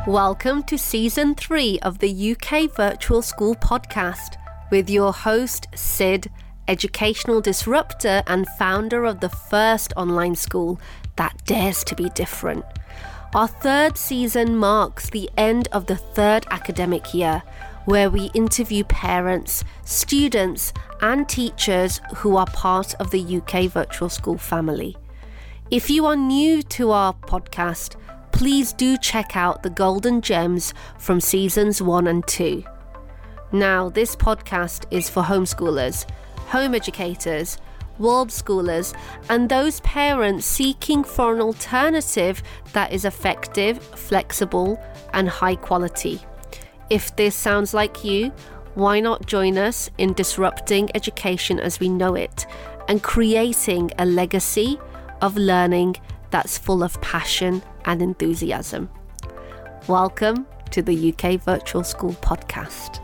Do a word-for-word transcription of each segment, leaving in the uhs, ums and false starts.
Welcome to Season three of the U K Virtual School Podcast with your host, Sid, educational disruptor and founder of the first online school that dares to be different. Our third season marks the end of the third academic year, where we interview parents, students, and teachers who are part of the U K Virtual School family. If you are new to our podcast, please do check out the golden gems from seasons one and two. Now, this podcast is for homeschoolers, home educators, world schoolers, and those parents seeking for an alternative that is effective, flexible, and high quality. If this sounds like you, why not join us in disrupting education as we know it and creating a legacy of learning that's full of passion and enthusiasm. Welcome to the U K Virtual School Podcast.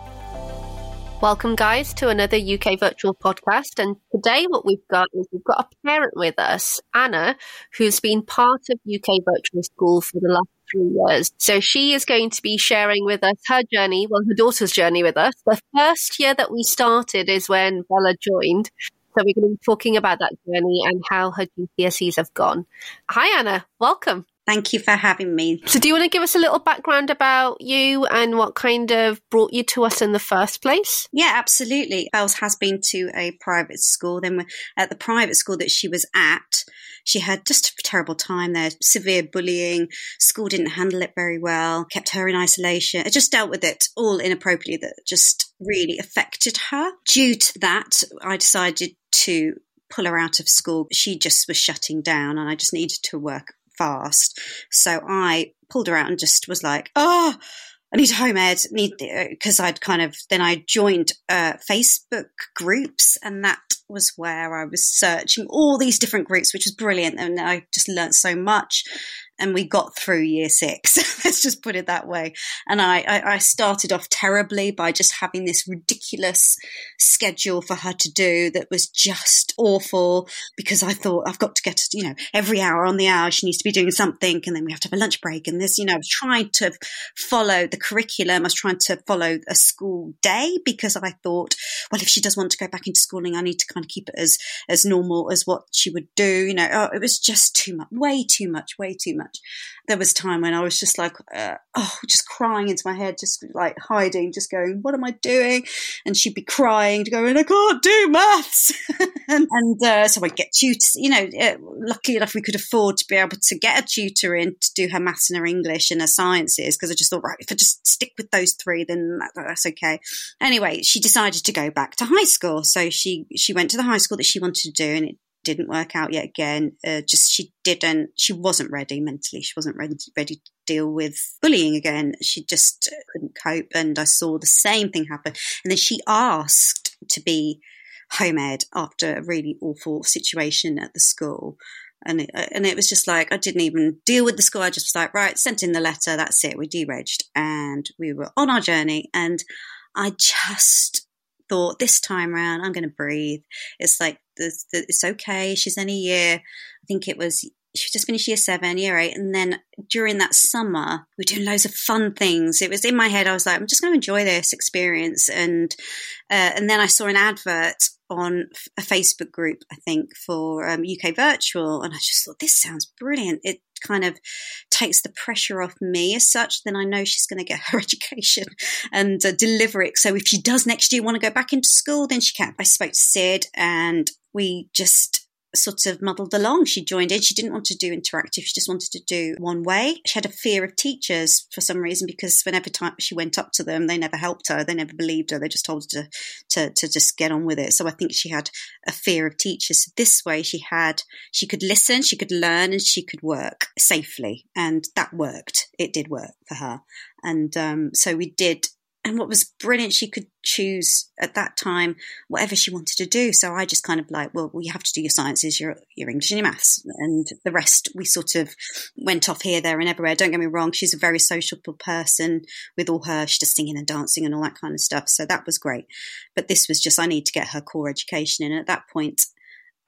Welcome, guys, to another U K Virtual Podcast. And today what we've got is we've got a parent with us, Anna, who's been part of U K Virtual School for the last three years. So she is going to be sharing with us her journey, well, her daughter's journey with us. The first year that we started is when Bella joined. So we're going to be talking about that journey and how her G C S Es have gone. Hi, Anna. Welcome. Thank you for having me. So do you want to give us a little background about you and what kind of brought you to us in the first place? Yeah, absolutely. Bells has been to a private school. Then at the private school that she was at, she had just a terrible time there, severe bullying. School didn't handle it very well, kept her in isolation. It just dealt with it all inappropriately that just really affected her. Due to that, I decided to pull her out of school. She just was shutting down and I just needed to work fast. So I pulled her out and just was like, oh, I need home ed, need because I'd kind of, then I joined uh, Facebook groups, and that was where I was searching all these different groups, which was brilliant. And I just learned so much. And we got through year six, let's just put it that way. And I, I, I started off terribly by just having this ridiculous schedule for her to do that was just awful, because I thought I've got to get, you know, every hour on the hour she needs to be doing something, and then we have to have a lunch break. And this, you know, I was trying to follow the curriculum. I was trying to follow a school day, because I thought, well, if she does want to go back into schooling, I need to kind of keep it as, as normal as what she would do. You know, oh, it was just too much, way too much, way too much. There was time when I was just like, uh, oh, just crying into my head, just like hiding, just going, what am I doing? And she'd be crying, going, I can't do maths. and and uh, so I'd get tutors, you know, uh, luckily enough we could afford to be able to get a tutor in to do her maths and her English and her sciences, because I just thought, right, if I just stick with those three, then that, that's okay. Anyway, she decided to go back to high school. So she, she went to the high school that she wanted to do, and it didn't work out yet again. Uh, just she didn't, she wasn't ready mentally. She wasn't ready, ready to deal with bullying again. She just couldn't cope. And I saw the same thing happen. And then she asked to be home ed after a really awful situation at the school. And it, and it was just like, I didn't even deal with the school. I just was like, right, sent in the letter. That's it. We deregged and we were on our journey. And I just thought, this time around, I'm going to breathe. It's like, this, this, it's okay. She's in a year. I think it was, she just finished year seven, year eight. And then during that summer, we were doing loads of fun things. It was in my head. I was like, I'm just going to enjoy this experience. And, uh, and then I saw an advert on a Facebook group, I think, for um, U K Virtual. And I just thought, this sounds brilliant. It kind of takes the pressure off me as such. Then I know she's going to get her education and uh, deliver it. So if she does next year want to go back into school, then she can. I spoke to Sid and we just sort of muddled along. She joined in. She didn't want to do interactive. She just wanted to do one way. She had a fear of teachers for some reason, because whenever time she went up to them, they never helped her. They never believed her. They just told her to, to, to just get on with it. So I think she had a fear of teachers. So this way she had, she could listen, she could learn, and she could work safely. And that worked. It did work for her. And um, so we did. And what was brilliant, she could choose at that time whatever she wanted to do. So I just kind of like, well, well you have to do your sciences, your, your English and your maths. And the rest, we sort of went off here, there and everywhere. Don't get me wrong, she's a very sociable person with all her, she does singing and dancing and all that kind of stuff. So that was great. But this was just, I need to get her core education in. And at that point,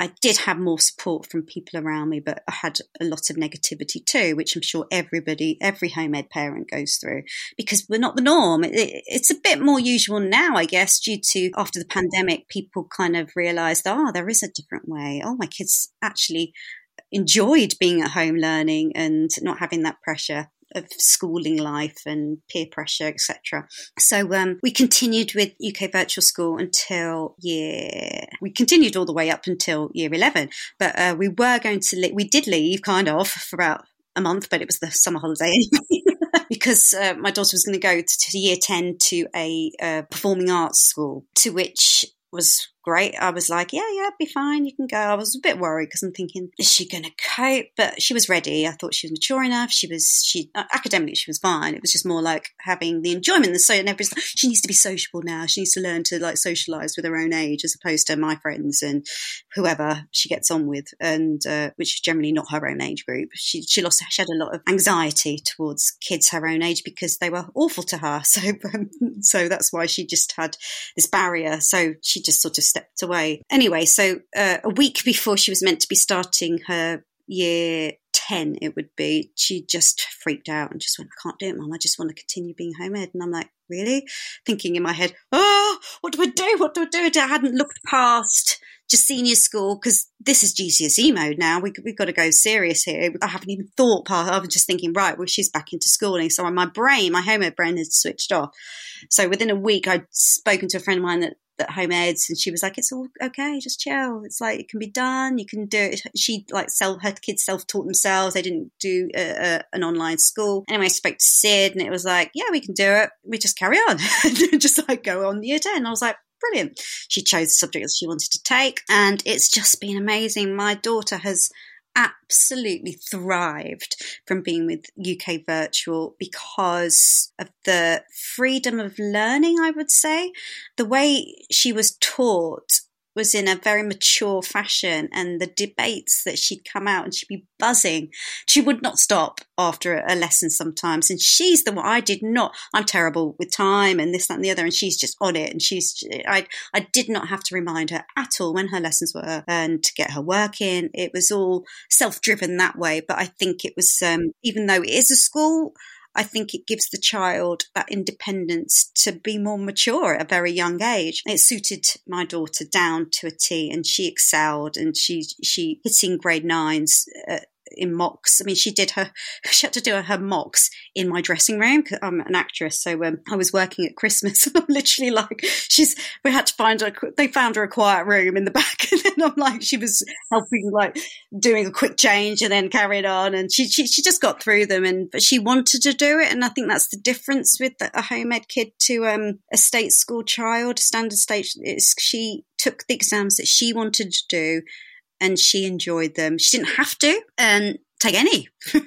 I did have more support from people around me, but I had a lot of negativity too, which I'm sure everybody, every home ed parent goes through, because we're not the norm. It, it, it's a bit more usual now, I guess, due to after the pandemic, people kind of realised, oh, there is a different way. Oh, my kids actually enjoyed being at home learning and not having that pressure of schooling life and peer pressure, et cetera. So um, we continued with U K Virtual School until year. We continued all the way up until year eleven, but uh, we were going to. Li- we did leave kind of for about a month, but it was the summer holiday anyway. Because uh, my daughter was going to go to, to year ten to a uh, performing arts school, to which was great. I was like, yeah, yeah, be fine. You can go. I was a bit worried because I'm thinking, is she going to cope? But she was ready. I thought she was mature enough. She was, she uh, academically, she was fine. It was just more like having the enjoyment. The so and everybody's like, she needs to be sociable now. She needs to learn to like socialise with her own age, as opposed to my friends and whoever she gets on with, and uh, which is generally not her own age group. She she lost, she had a lot of anxiety towards kids her own age because they were awful to her. So um, so that's why she just had this barrier. So she just sort of stepped away. Anyway, so uh, a week before she was meant to be starting her year ten, it would be, she just freaked out and just went, I can't do it, Mum. I just want to continue being home ed. And I'm like, really? Thinking in my head, oh, what do I do? What do I do? I hadn't looked past just senior school because this is G C S E mode now. We, we've got to go serious here. I haven't even thought past. I was just thinking, right, well, she's back into schooling. So my brain, my home ed brain had switched off. So within a week, I'd spoken to a friend of mine that at home eds, and she was like, it's all okay, just chill, it's like it can be done, you can do it. She like self her kids self-taught themselves, they didn't do a, a, an online school. Anyway, I spoke to Sid and it was like, yeah, we can do it, we just carry on. Just like go on year ten. I was like, brilliant. She chose the subject that she wanted to take, and it's just been amazing. My daughter has absolutely thrived from being with U K Virtual because of the freedom of learning, I would say. The way she was taught was in a very mature fashion, and the debates that she'd come out and she'd be buzzing. She would not stop after a lesson sometimes. And she's the one, I did not, I'm terrible with time and this, that and the other. And she's just on it. And she's, I, I did not have to remind her at all when her lessons were and to get her work in. It was all self-driven that way. But I think it was, um, even though it is a school, I think it gives the child that independence to be more mature at a very young age. It suited my daughter down to a T, and she excelled, and she she hitting grade nines uh, in mocks. I mean, she did her, she had to do her mocks in my dressing room because I'm an actress. So um, I was working at Christmas and I'm literally like, she's, we had to find her, they found her a quiet room in the back. And then I'm like, she was helping, like doing a quick change and then carried on. And she, she, she just got through them, and, but she wanted to do it. And I think that's the difference with a home ed kid to um, a state school child, standard state. It's, she took the exams that she wanted to do, and she enjoyed them. She didn't have to and take any,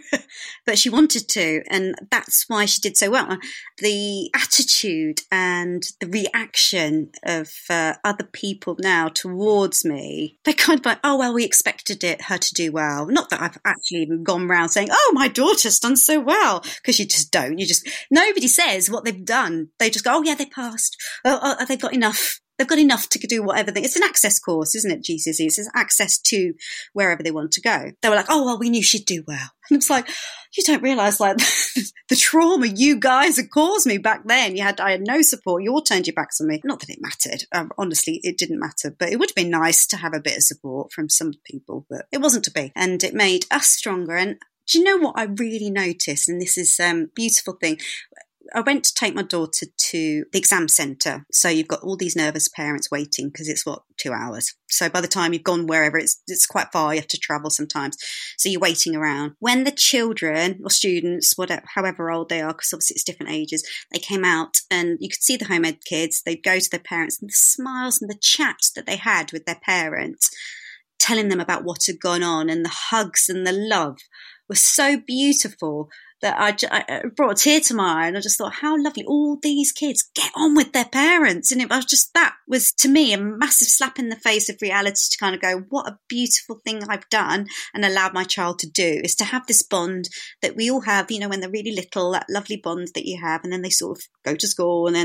but she wanted to. And that's why she did so well. The attitude and the reaction of uh, other people now towards me, they're kind of like, oh, well, we expected it, her to do well. Not that I've actually even gone around saying, oh, my daughter's done so well, because you just don't. You just, nobody says what they've done. They just go, oh, yeah, they passed. Oh, oh, they've got enough. They've got enough to do whatever they, it's an access course, isn't it, G C S E? It's access to wherever they want to go. They were like, oh, well, we knew she'd do well. And it's like, you don't realise, like, the trauma you guys had caused me back then. You had, I had no support. You all turned your backs on me. Not that it mattered. Um, honestly, it didn't matter. But it would have been nice to have a bit of support from some people, but it wasn't to be. And it made us stronger. And do you know what I really noticed? And this is a um, beautiful thing. I went to take my daughter to the exam centre. So you've got all these nervous parents waiting because it's, what, two hours. So by the time you've gone wherever, it's it's quite far. You have to travel sometimes. So you're waiting around. When the children or students, whatever, however old they are, because obviously it's different ages, they came out and you could see the home ed kids. They'd go to their parents, and the smiles and the chat that they had with their parents, telling them about what had gone on, and the hugs and the love was so beautiful that I, I brought a tear to my eye, and I just thought, how lovely, all these kids get on with their parents. And it was just, that was to me a massive slap in the face of reality, to kind of go, what a beautiful thing I've done and allowed my child to do, is to have this bond that we all have, you know, when they're really little, that lovely bond that you have, and then they sort of go to school and then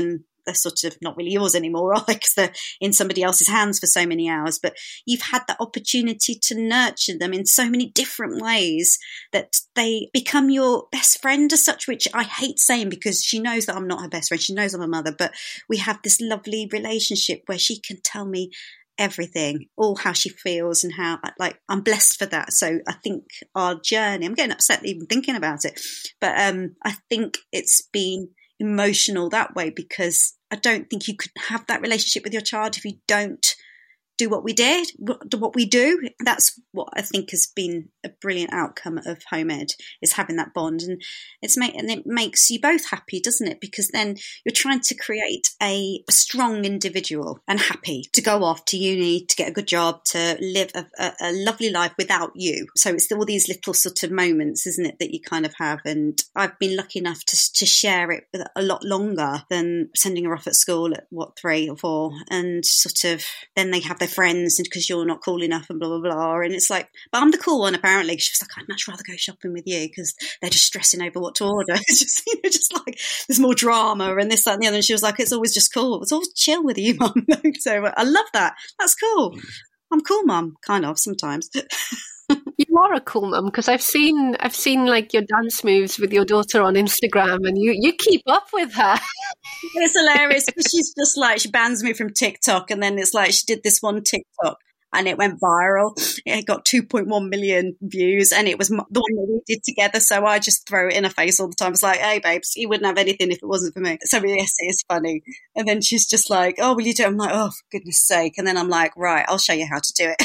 they're sort of not really yours anymore, are they? Because they're in somebody else's hands for so many hours. But you've had that opportunity to nurture them in so many different ways that they become your best friend as such, which I hate saying because she knows that I'm not her best friend. She knows I'm a mother, but we have this lovely relationship where she can tell me everything, all how she feels and how, like, I'm blessed for that. So I think our journey, I'm getting upset even thinking about it, but um, I think it's been emotional that way because I don't think you could have that relationship with your child if you don't do what we did, what we do. That's what I think has been a brilliant outcome of home ed, is having that bond. And it's make, and it makes you both happy, doesn't it? Because then you're trying to create a, a strong individual and happy to go off to uni, to get a good job, to live a, a, a lovely life without you. So it's all these little sort of moments, isn't it, that you kind of have. And I've been lucky enough to, to share it with a lot longer than sending her off at school at what, three or four, and sort of then they have their friends and because you're not cool enough and blah blah blah, and it's like, but I'm the cool one apparently. She was like, I'd much rather go shopping with you because they're just stressing over what to order. It's just, you know, just like there's more drama and this, that and the other, and she was like, it's always just cool, it's always chill with you, mum. So I love that. That's cool. I'm cool, mum, kind of sometimes. You are a cool mum because I've seen I've seen like your dance moves with your daughter on Instagram, and you you keep up with her. It's hilarious because she's just like, she bans me from TikTok, and then it's like she did this one TikTok and it went viral. It got two point one million views, and it was the one that we did together. So I just throw it in her face all the time. It's like, hey, babes, you wouldn't have anything if it wasn't for me. So yes, it is funny. And then she's just like, oh, will you do it? I'm like, oh, for goodness sake. And then I'm like, right, I'll show you how to do it.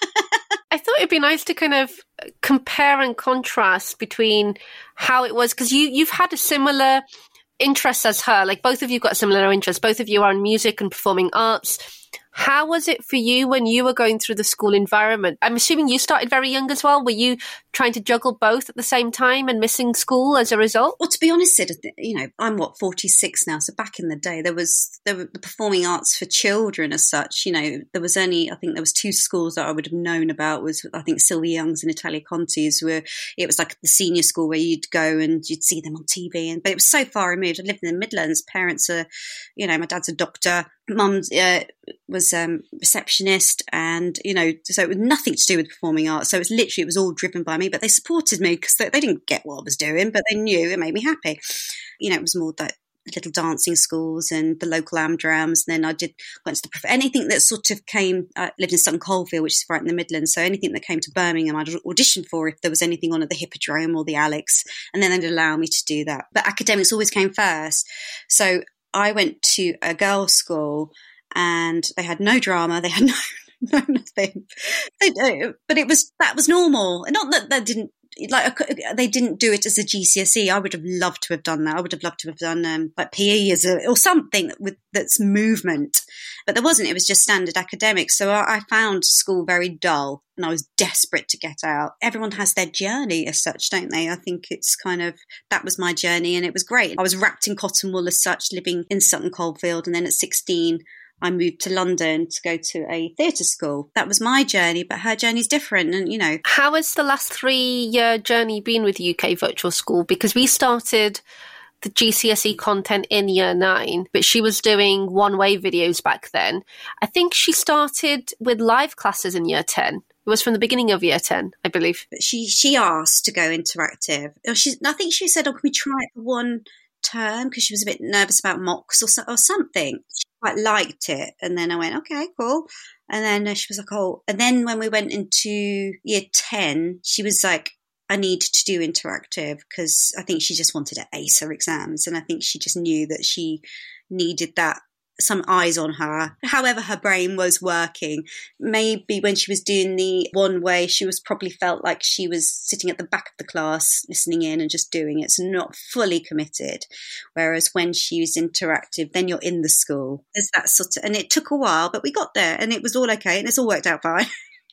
I thought it'd be nice to kind of compare and contrast between how it was, because you, you've had a similar interest as her. Like, both of you got a similar interest. Both of you are in music and performing arts. How was it for you when you were going through the school environment? I'm assuming you started very young as well. Were you trying to juggle both at the same time and missing school as a result? Well, to be honest, Sid, you know, I'm what, forty-six now. So back in the day, there was there were the performing arts for children as such. You know, there was only, I think there was two schools that I would have known about. Was I think Sylvia Young's and Italia Conti's, where it was like the senior school where you'd go and you'd see them on T V. And but it was so far removed. I lived in the Midlands. Parents are, you know, my dad's a doctor. Mum's uh, was um, receptionist, and you know, so it was nothing to do with performing arts. So it was literally, it was all driven by me. But they supported me because they, they didn't get what I was doing, but they knew it made me happy. You know, it was more that little dancing schools and the local Amdrams. And then I did went to the prof- anything that sort of came. I lived in Sutton Coldfield, which is right in the Midlands. So anything that came to Birmingham, I'd audition for if there was anything on at the Hippodrome or the Alex, and then they'd allow me to do that. But academics always came first. So I went to a girls' school and they had no drama. They had no, no nothing. They, but it was, that was normal. Not that they didn't, like, they didn't do it as a G C S E. I would have loved to have done that. I would have loved to have done um, like P E as a, or something with that's movement. But there wasn't. It was just standard academics. So I, I found school very dull, and I was desperate to get out. Everyone has their journey as such, don't they? I think it's kind of, that was my journey, and it was great. I was wrapped in cotton wool as such, living in Sutton Coldfield, and then at sixteen, I moved to London to go to a theatre school. That was my journey, but her journey's different. And, you know. How has the last three-year journey been with U K Virtual School? Because we started the G C S E content in year nine, but she was doing one-way videos back then. I think she started with live classes in year ten. It was from the beginning of year ten, I believe. But she she asked to go interactive. She's, I think she said, oh, can we try it for one term? Because she was a bit nervous about mocks or, so, or something. She quite liked it. And then I went, okay, cool. And then she was like, oh, and then when we went into year ten, she was like, I need to do interactive, because I think she just wanted to ace her exams. And I think she just knew that she needed that, some eyes on her. However her brain was working, maybe when she was doing the one way, she was probably felt like she was sitting at the back of the class listening in and just doing it, so not fully committed. Whereas when she was interactive, then you're in the school. There's that sort of, and it took a while, but we got there and it was all okay, and it's all worked out fine.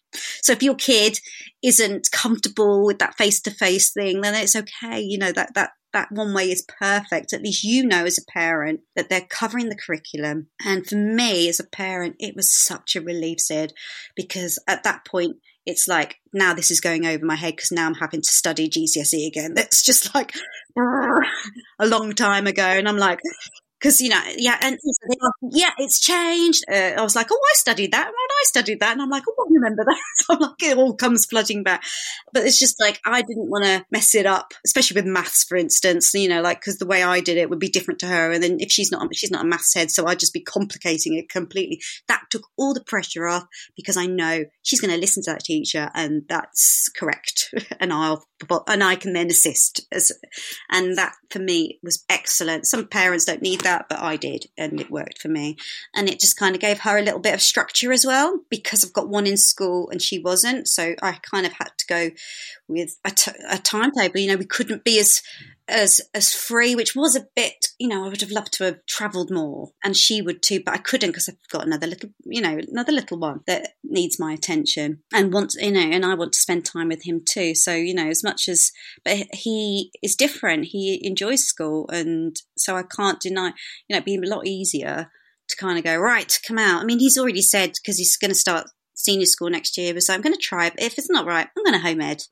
So if your kid isn't comfortable with that face-to-face thing, then it's okay. You know, that that that one way is perfect. At least you know as a parent that they're covering the curriculum. And for me as a parent, it was such a relief, Sid, because at that point, it's like, now this is going over my head because now I'm having to study G C S E again. That's just like a long time ago. And I'm like, Because, you know, yeah, and also they are, yeah, it's changed. Uh, I was like, oh, I studied that. And I studied that. And I'm like, oh, I remember that. So I'm like, it all comes flooding back. But it's just like, I didn't want to mess it up, especially with maths, for instance, you know, like, because the way I did it would be different to her. And then if she's not, she's not a maths head, so I'd just be complicating it completely. That took all the pressure off because I know she's going to listen to that teacher and that's correct. And I'll, and I can then assist. As, and that for me was excellent. Some parents don't need that, but I did, and it worked for me. And it just kind of gave her a little bit of structure as well, because I've got one in school and she wasn't. So I kind of had to go with a, t- a timetable. You know, we couldn't be as as as free, which was a bit, you know, I would have loved to have travelled more, and she would too, but I couldn't because I've got another little, you know, another little one that needs my attention and wants, you know, and I want to spend time with him too. So, you know, as much as, but he is different. He enjoys school, and so I can't deny, you know, it'd be a lot easier to kind of go, right, come out. I mean, he's already said, because he's going to start senior school next year, so I'm going to try it. But if it's not right, I'm going to home ed.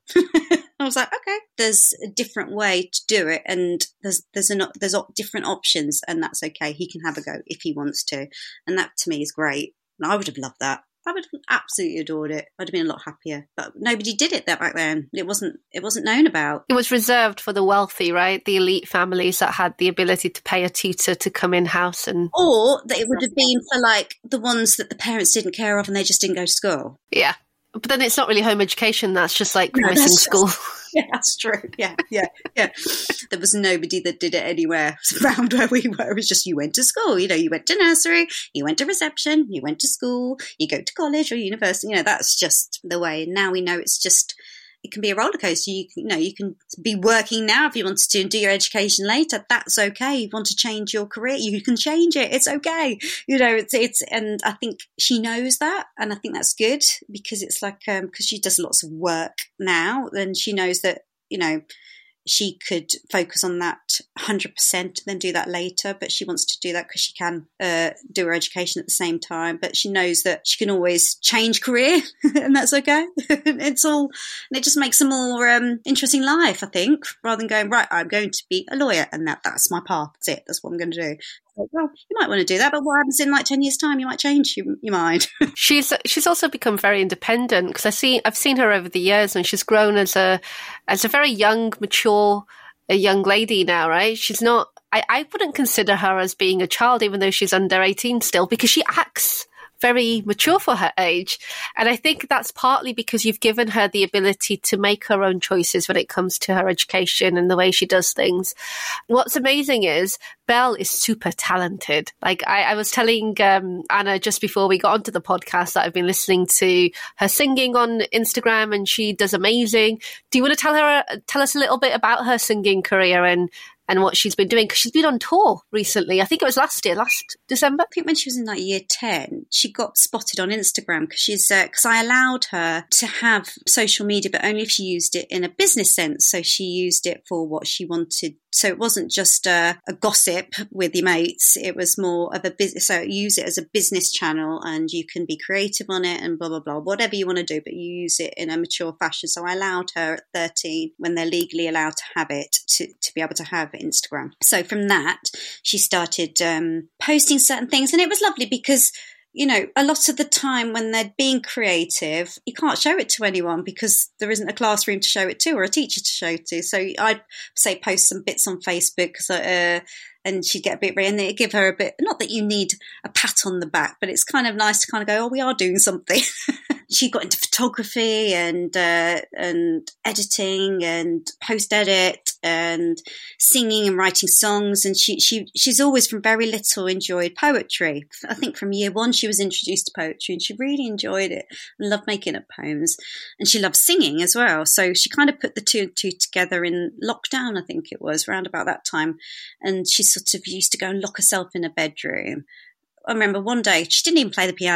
I was like, okay, there's a different way to do it, and there's there's an, there's different options, and that's okay. He can have a go if he wants to, and that to me is great. And I would have loved that. I would have absolutely adored it. I'd have been a lot happier, but nobody did it that back then. It wasn't it wasn't known about. It was reserved for the wealthy, right? The elite families that had the ability to pay a tutor to come in house, and or that it would have been for like the ones that the parents didn't care of and they just didn't go to school. Yeah. But then it's not really home education. That's just like no, missing just, school. Yeah, that's true. Yeah, yeah, yeah. There was nobody that did it anywhere around where we were. It was just you went to school. You know, you went to nursery, you went to reception, you went to school, you go to college or university. You know, that's just the way. And now we know it's just, it can be a roller coaster. You, you know, you can be working now if you wanted to and do your education later. That's okay. You want to change your career, you can change it. It's okay. You know, it's, it's, and I think she knows that. And I think that's good because it's like, um, because she does lots of work now, and she knows that, you know, she could focus on that one hundred percent, then do that later. But she wants to do that because she can uh, do her education at the same time. But she knows that she can always change career, and that's okay. It's all, and it just makes a more um, interesting life, I think, rather than going, right, I'm going to be a lawyer, and that that's my path. That's it. That's what I'm going to do. Like, well, you might want to do that, but what happens in like ten years' time? You might change your, your mind. she's she's also become very independent, because I see I've seen her over the years, and she's grown as a as a very young, mature, a young lady now. Right? She's not. I, I wouldn't consider her as being a child, even though she's under eighteen still, because she acts very mature for her age. And I think that's partly because you've given her the ability to make her own choices when it comes to her education and the way she does things. What's amazing is Belle is super talented. Like I, I was telling um, Anna just before we got onto the podcast that I've been listening to her singing on Instagram, and she does amazing. Do you want to tell her, tell us a little bit about her singing career and and what she's been doing? Because she's been on tour recently. I think it was last year, last December. I think when she was in like year ten, she got spotted on Instagram because she's because uh, I allowed her to have social media, but only if she used it in a business sense. So she used it for what she wanted. So it wasn't just a, a gossip with your mates. It was more of a business. So use it as a business channel, and you can be creative on it and blah, blah, blah, whatever you want to do, but you use it in a mature fashion. So I allowed her at thirteen, when they're legally allowed to have it, to, to be able to have Instagram. So from that, she started um, posting certain things, and it was lovely because, you know, a lot of the time when they're being creative, you can't show it to anyone because there isn't a classroom to show it to or a teacher to show it to. So I'd say post some bits on Facebook, because uh, and she'd get a bit, and it'd give her a bit, not that you need a pat on the back, but it's kind of nice to kind of go, oh, we are doing something. She got into photography and uh, and editing and post edit and singing and writing songs, and she she she's always from very little enjoyed poetry. I think from year one she was introduced to poetry, and she really enjoyed it and loved making up poems, and she loved singing as well. So she kind of put the two and two together in lockdown, I think it was around about that time, and she sort of used to go and lock herself in a bedroom. I remember one day she didn't even play the piano.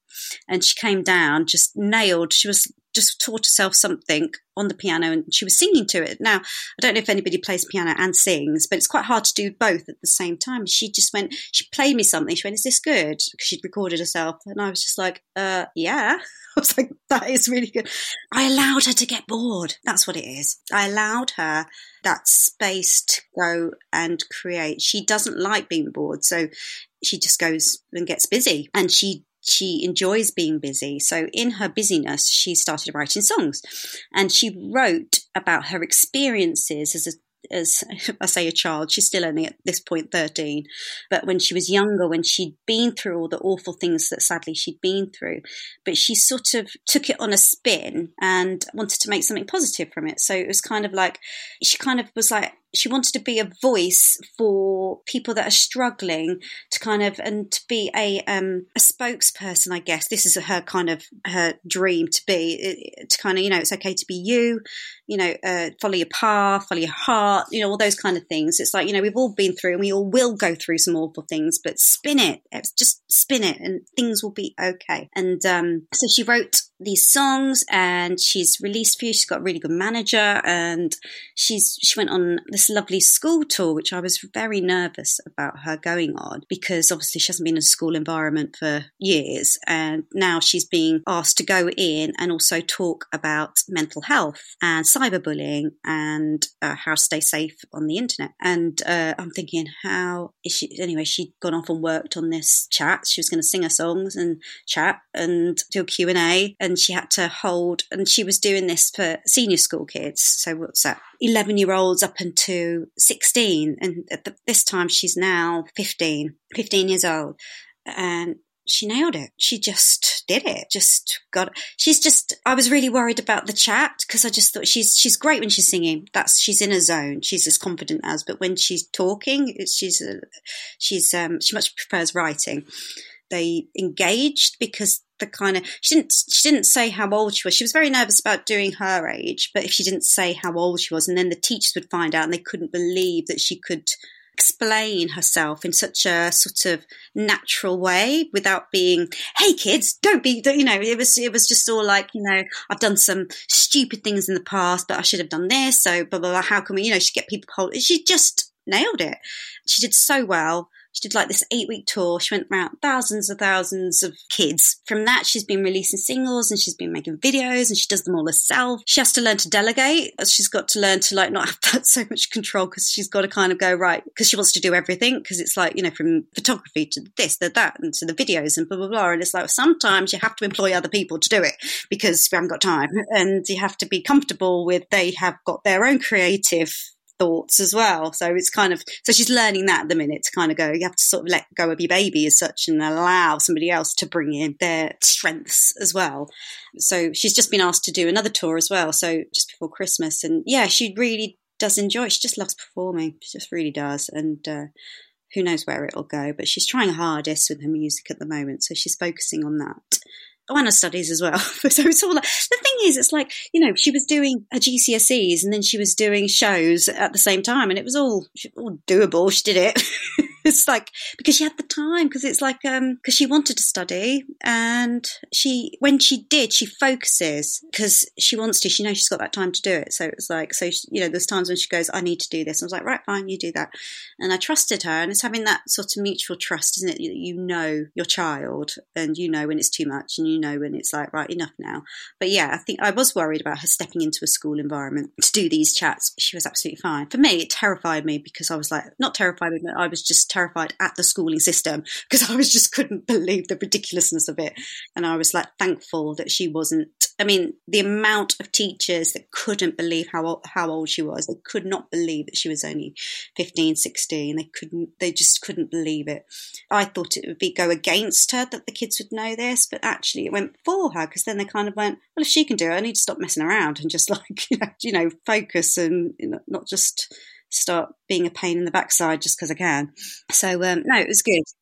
And she came down, just nailed, she was just taught herself something on the piano and she was singing to it. Now, I don't know if anybody plays piano and sings, but it's quite hard to do both at the same time. She just went, she played me something. She went, is this good? Because she'd recorded herself. And I was just like, uh, yeah. I was like, that is really good. I allowed her to get bored. That's what it is. I allowed her that space to go and create. She doesn't like being bored. So she just goes and gets busy, and she She enjoys being busy. So in her busyness, she started writing songs, and she wrote about her experiences as a as I say a child. She's still only at this point thirteen, but when she was younger, when she'd been through all the awful things that sadly she'd been through, but she sort of took it on a spin and wanted to make something positive from it. So it was kind of like, she kind of was like, she wanted to be a voice for people that are struggling, to kind of, and to be a um, a spokesperson, I guess. This is her kind of, her dream to be, to kind of, you know, it's okay to be you, you know, uh, follow your path, follow your heart, you know, all those kind of things. It's like, you know, we've all been through and we all will go through some awful things, but spin it, just spin it and things will be okay. And um, so she wrote these songs and she's released a few. She's got a really good manager, and she's she went on this lovely school tour, which I was very nervous about her going on, because obviously she hasn't been in a school environment for years, and now she's being asked to go in and also talk about mental health and cyberbullying and uh, how to stay safe on the internet. And uh, I'm thinking, how is she? Anyway, she'd gone off and worked on this chat. She was going to sing her songs and chat and do a Q and A, and she had to hold, and she was doing this for senior school kids. So what's that? eleven year olds up until sixteen. And at the, this time she's now fifteen, fifteen years old. And she nailed it. She just did it. Just got, she's just, I was really worried about the chat, because I just thought she's, she's great when she's singing. That's, she's in a zone. She's as confident as, but when she's talking, it's, she's, uh, she's, um, she much prefers writing. They engaged because the kind of, she didn't she didn't say how old she was. She was very nervous about doing her age, but if she didn't say how old she was, and then the teachers would find out and they couldn't believe that she could explain herself in such a sort of natural way without being, hey kids, don't be, you know, it was it was just all like, you know, I've done some stupid things in the past, but I should have done this, so blah blah blah, how can we, you know, she get people hold. She just nailed it. She did so well. She did like this eight week tour. She went around thousands and thousands of kids. From that, she's been releasing singles and she's been making videos, and she does them all herself. She has to learn to delegate. She's got to learn to like not have that so much control, because she's got to kind of go, right, because she wants to do everything, because it's like, you know, from photography to this, to that, and to the videos and blah, blah, blah. And it's like, sometimes you have to employ other people to do it because we haven't got time. And you have to be comfortable with, they have got their own creative thoughts as well. So it's kind of, so she's learning that at the minute, to kind of go, you have to sort of let go of your baby as such and allow somebody else to bring in their strengths as well. So she's just been asked to do another tour as well, so just before Christmas. And yeah, she really does enjoy it. She just loves performing. She just really does. And uh, who knows where it'll go, but she's trying her hardest with her music at the moment, so she's focusing on that. Oh, and her studies as well. So it's all like, the thing is, it's like, you know, she was doing her G C S Es and then she was doing shows at the same time, and it was all, all doable. She did it. It's like, because she had the time, because it's like, um, because she wanted to study, and she, when she did, she focuses because she wants to, she knows she's got that time to do it. So it was like, so, she, you know, there's times when she goes, I need to do this. And I was like, right, fine, you do that. And I trusted her, and it's having that sort of mutual trust, isn't it? You, you know your child, and you know when it's too much, and you know when it's like, right, enough now. But yeah, I think I was worried about her stepping into a school environment to do these chats. She was absolutely fine. For me, it terrified me, because I was like, not terrified, but I was just terrified at the schooling system, because I was just couldn't believe the ridiculousness of it. And I was like thankful that she wasn't, I mean, the amount of teachers that couldn't believe how how old she was. They could not believe that she was only fifteen, sixteen. They couldn't, they just couldn't believe it. I thought it would be go against her that the kids would know this, but actually it went for her, because then they kind of went, well, if she can do it, I need to stop messing around and just like, you know, you know focus, and you know, not just start being a pain in the backside just because I can. So um, no, it was good.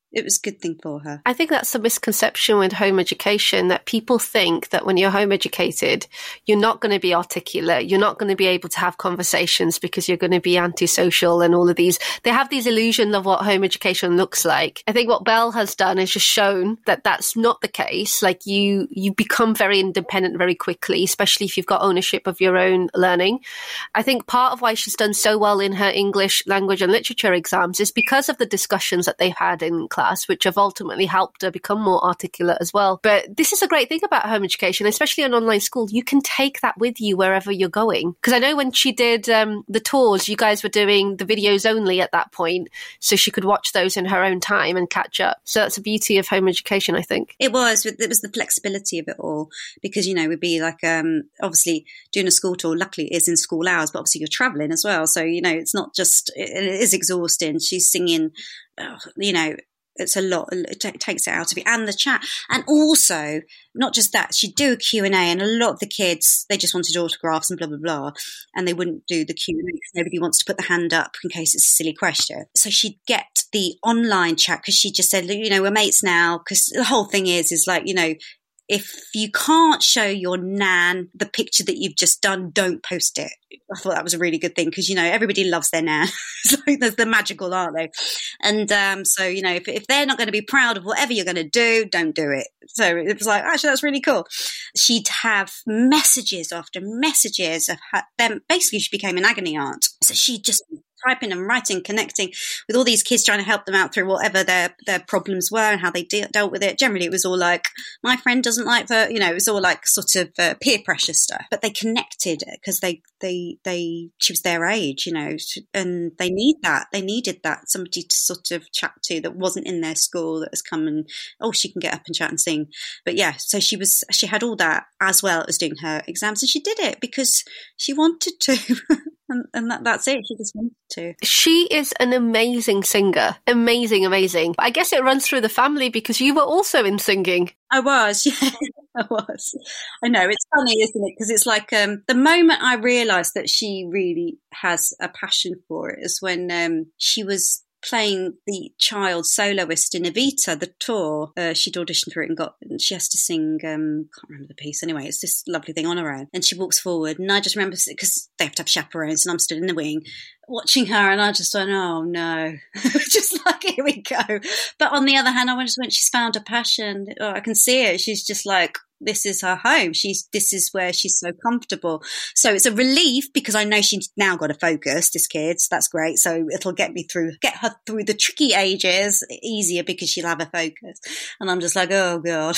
it was a good thing for her. I think that's a misconception with home education, that people think that when you're home educated, you're not going to be articulate, you're not going to be able to have conversations because you're going to be antisocial and all of these. They have these illusions of what home education looks like. I think what Belle has done is just shown that that's not the case. Like you, you become very independent very quickly, especially if you've got ownership of your own learning. I think part of why she's done so well in her English language and literature exams is because of the discussions that they've had in class, which have ultimately helped her become more articulate as well. But this is a great thing about home education, especially an online school. You can take that with you wherever you're going. Because I know when she did um, the tours, you guys were doing the videos only at that point, so she could watch those in her own time and catch up. So that's the beauty of home education, I think. It was. It was the flexibility of it all, because, you know, we'd be like, um, obviously doing a school tour, luckily it is in school hours, but obviously you're traveling as well. So, you know, it's not just, it, it is exhausting. She's singing, oh, you know, it's a lot. It t- takes it out of you, and the chat, and also not just that. She'd do a Q and A, and a lot of the kids, they just wanted autographs and blah blah blah, and they wouldn't do the Q and A because nobody wants to put the hand up in case it's a silly question. So she'd get the online chat, because she just said, you know, we're mates now. Because the whole thing is, is like, you know, if you can't show your nan the picture that you've just done, don't post it. I thought that was a really good thing, because, you know, everybody loves their nan. It's like they're magical, aren't they? And um, so, you know, if, if they're not going to be proud of whatever you're going to do, don't do it. So it was like, actually, that's really cool. She'd have messages after messages of her, them. Basically, she became an agony aunt. So she'd just typing and writing, connecting with all these kids, trying to help them out through whatever their, their problems were and how they de- dealt with it. Generally, it was all like, my friend doesn't like the, you know, it was all like sort of uh, peer pressure stuff. But they connected because they, they, they, she was their age, you know, and they need that. They needed that, somebody to sort of chat to that wasn't in their school, that has come and, oh, she can get up and chat and sing. But yeah, so she was, she had all that as well as doing her exams, and she did it because she wanted to. And, and that, that's it. She just wanted to. She is an amazing singer. Amazing, amazing. I guess it runs through the family because you were also in singing. I was, yeah, I was. I know, it's funny, isn't it? Because it's like um, the moment I realised that she really has a passion for it is when um, she was playing the child soloist in Evita, the tour. Uh, she'd auditioned for it and got, and she has to sing, um, can't remember the piece anyway, it's this lovely thing on her own. And she walks forward, and I just remember, because they have to have chaperones, and I'm stood in the wing watching her, and I just went, oh no, just like, here we go. But on the other hand, I just went, she's found a passion. Oh, I can see it. She's just like, this is her home. She's, this is where she's so comfortable. So it's a relief, because I know she's now got to focus, this kid. So that's great. So it'll get me through, get her through the tricky ages easier, because she'll have a focus. And I'm just like, oh God.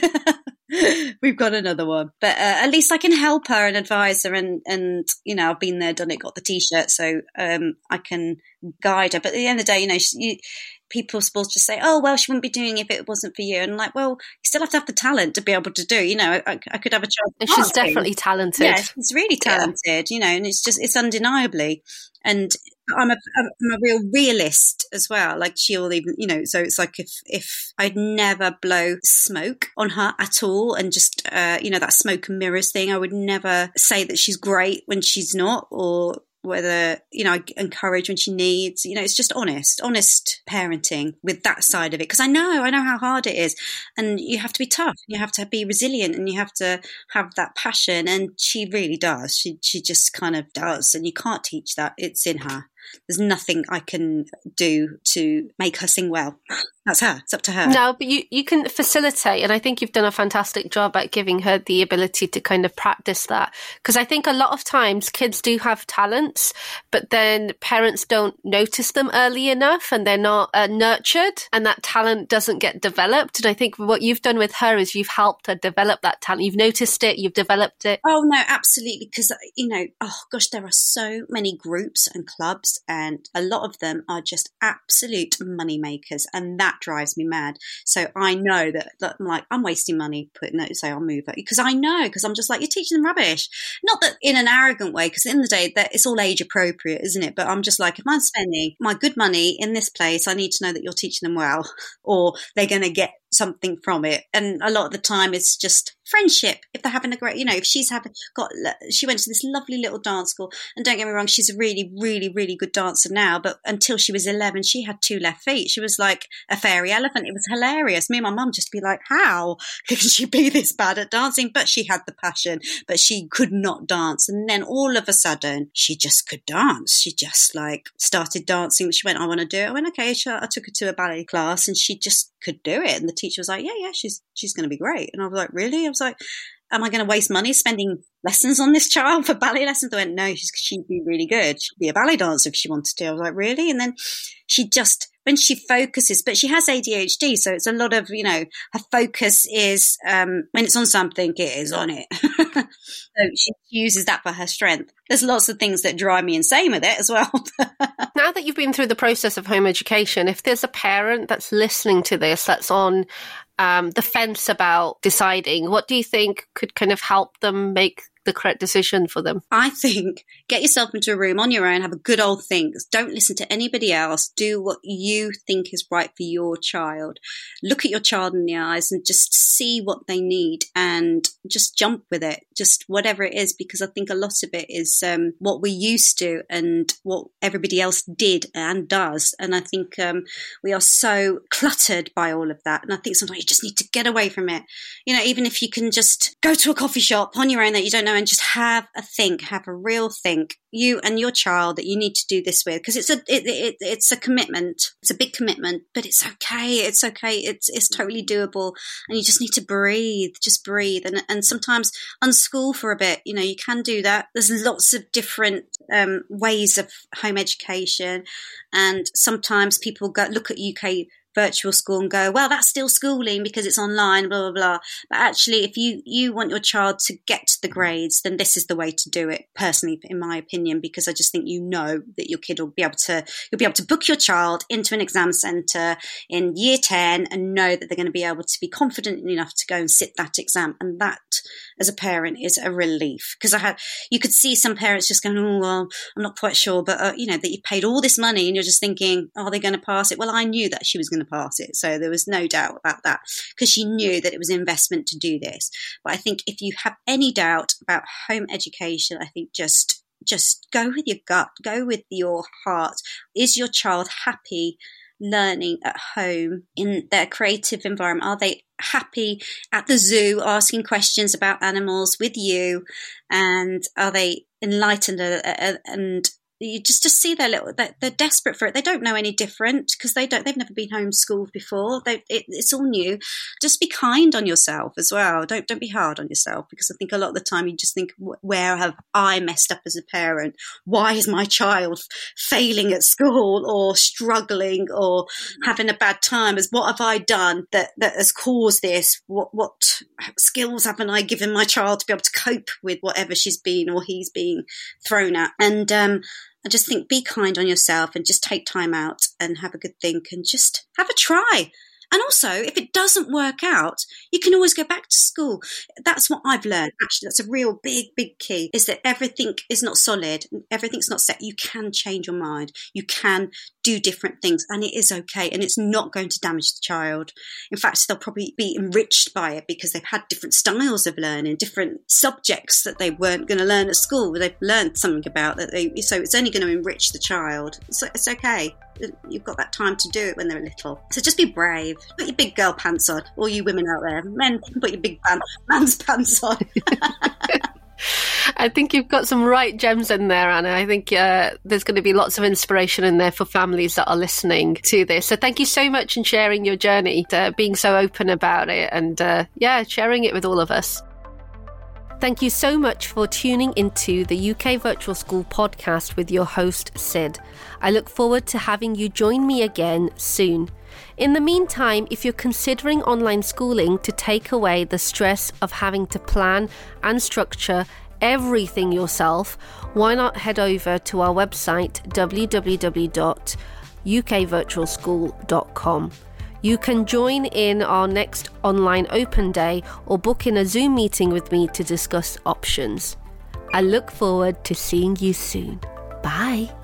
We've got another one, but uh, at least I can help her and advise her, and and you know, I've been there, done it, got the t-shirt, so um, I can guide her. But at the end of the day, you know, she, you, people are supposed to say, oh well, she wouldn't be doing it if it wasn't for you, and I'm like, well, you still have to have the talent to be able to do. You know, I, I could have a child, and she's definitely talented. Yeah, she's really talented. Yeah. You know, and it's just, it's undeniably. And I'm a, I'm a real realist as well. Like, she'll even, you know, so it's like if, if I'd never blow smoke on her at all, and just, uh, you know, that smoke and mirrors thing, I would never say that she's great when she's not, or whether, you know, I encourage when she needs, you know, it's just honest, honest parenting with that side of it. Because I know, I know how hard it is, and you have to be tough, you have to be resilient, and you have to have that passion. And she really does. She, she just kind of does. And you can't teach that. It's in her. There's nothing I can do to make her sing well. That's her. It's up to her. No, but you, you can facilitate. And I think you've done a fantastic job at giving her the ability to kind of practice that. Because I think a lot of times kids do have talents, but then parents don't notice them early enough, and they're not uh, nurtured, and that talent doesn't get developed. And I think what you've done with her is you've helped her develop that talent. You've noticed it. You've developed it. Oh, no, absolutely. Because, you know, oh gosh, there are so many groups and clubs, and a lot of them are just absolute money makers, and that drives me mad. So I know that, that I'm like, I'm wasting money putting that, say I'll move it, because I know, because I'm just like, you're teaching them rubbish. Not that in an arrogant way, because at the end of the day, that it's all age appropriate, isn't it? But I'm just like, if I'm spending my good money in this place, I need to know that you're teaching them well, or they're going to get something from it. And a lot of the time it's just friendship, if they're having a great, you know, if she's having got, she went to this lovely little dance school, and don't get me wrong, she's a really, really, really good dancer now, but until she was eleven, she had two left feet. She was like a fairy elephant. It was hilarious. Me and my mum just be like, how can she be this bad at dancing? But she had the passion, but she could not dance. And then all of a sudden, she just could dance. She just like started dancing. She went, I want to do it. I went, okay. So I took her to a ballet class, and she just could do it. And the teacher was like, yeah, yeah, she's she's going to be great. And I was like, really? I was like, am I going to waste money spending lessons on this child for ballet lessons? I went, no, she's, she'd be really good. She'd be a ballet dancer if she wanted to. I was like, really? And then she just, when she focuses, but she has A D H D, so it's a lot of, you know, her focus is, um, when it's on something, it is on it. So she uses that for her strength. There's lots of things that drive me insane with it as well. Now that you've been through the process of home education, if there's a parent that's listening to this, that's on um, the fence about deciding, what do you think could kind of help them make the correct decision for them? I think get yourself into a room on your own, have a good old think. Don't listen to anybody else. Do what you think is right for your child. Look at your child in the eyes and just see what they need and just jump with it, just whatever it is, because I think a lot of it is um, what we used to and what everybody else did and does. And I think um, we are so cluttered by all of that. And I think sometimes you just need to get away from it. You know, even if you can just go to a coffee shop on your own that you don't know and just have a think, have a real think, you and your child, that you need to do this with, because it's a it, it, it's a commitment. It's a big commitment, but it's okay. It's okay. It's it's totally doable, and you just need to breathe. Just breathe, and and sometimes unschool for a bit. You know, you can do that. There's lots of different um, ways of home education, and sometimes people go look at U K virtual school and go, well, that's still schooling because it's online, blah, blah, blah. But actually, if you, you want your child to get the grades, then this is the way to do it, personally, in my opinion, because I just think you know that your kid will be able to, you'll be able to book your child into an exam centre in year ten and know that they're going to be able to be confident enough to go and sit that exam. And that, as a parent, is a relief. Because I had, you could see some parents just going, oh, well, I'm not quite sure, but, uh, you know, that you paid all this money and you're just thinking, are they going to pass it? Well, I knew that she was going to pass it, so there was no doubt about that, because she knew that it was an investment to do this. But I think if you have any doubt about home education, I think just just go with your gut, go with your heart. Is your child happy learning at home in their creative environment? Are they happy at the zoo asking questions about animals with you, and are they enlightened and, and you just just see their little, they're, they're desperate for it. They don't know any different because they don't, they've never been homeschooled before. They, it, it's all new. Just be kind on yourself as well. Don't don't be hard on yourself, because I think a lot of the time you just think, where have I messed up as a parent? Why is my child failing at school or struggling or having a bad time? As what have I done that that has caused this? What what skills haven't I given my child to be able to cope with whatever she's been or he's being thrown at? And um I just think be kind on yourself and just take time out and have a good think and just have a try. And also, if it doesn't work out, you can always go back to school. That's what I've learned. Actually, that's a real big, big key, is that everything is not solid. Everything's not set. You can change your mind. You can do different things, and it is okay. And it's not going to damage the child. In fact, they'll probably be enriched by it because they've had different styles of learning, different subjects that they weren't going to learn at school. They've learned something about that. They, so it's only going to enrich the child. So it's okay. You've got that time to do it when they're little. So just be brave. Put your big girl pants on. All you women out there, men, put your big man, man's pants on. I think you've got some right gems in there, Anna. I think uh, there's going to be lots of inspiration in there for families that are listening to this. So thank you so much in sharing your journey, uh, being so open about it, and uh, yeah, sharing it with all of us. Thank you so much for tuning into the U K Virtual School podcast with your host, Sid. I look forward to having you join me again soon. In the meantime, if you're considering online schooling to take away the stress of having to plan and structure everything yourself, why not head over to our website, w w w dot u k virtual school dot com. You can join in our next online open day or book in a Zoom meeting with me to discuss options. I look forward to seeing you soon. Bye.